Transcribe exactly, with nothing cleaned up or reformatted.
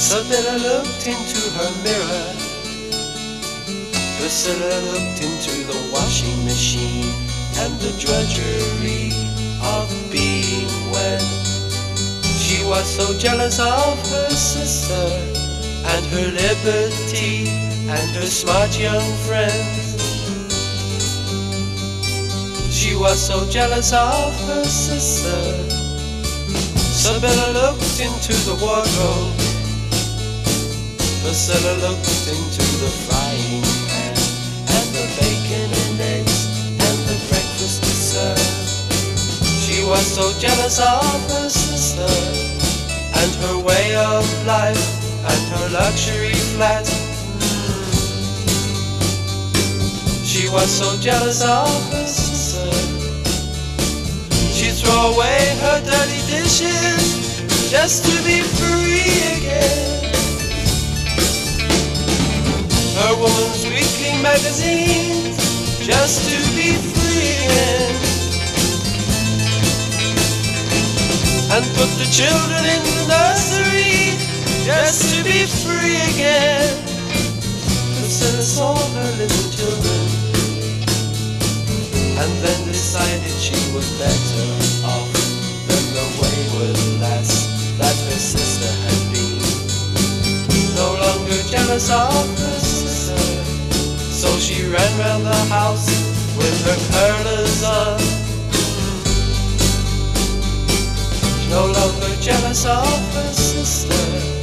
Priscilla looked into her mirror. Priscilla looked into the washing machine and the drudgery of being wed. She was so jealous of her sister and her liberty and her smart young friends. She was so jealous of her sister. Priscilla looked into the wardrobe. Priscilla looked into the frying pan and the bacon and eggs and the breakfast to serve. She was so jealous of her sister and her way of life and her luxury flat. She was so jealous of her sister. She'd throw away her dirty dishes just to be free again. Her woman's weekly magazines just to be free again. And put the children in the nursery just to be free again. Priscilla saw her little children and then decided she was better off than the wayward lass that her sister had been. No longer jealous of her sister, so she ran round the house with her curlers on. No longer jealous of her sister,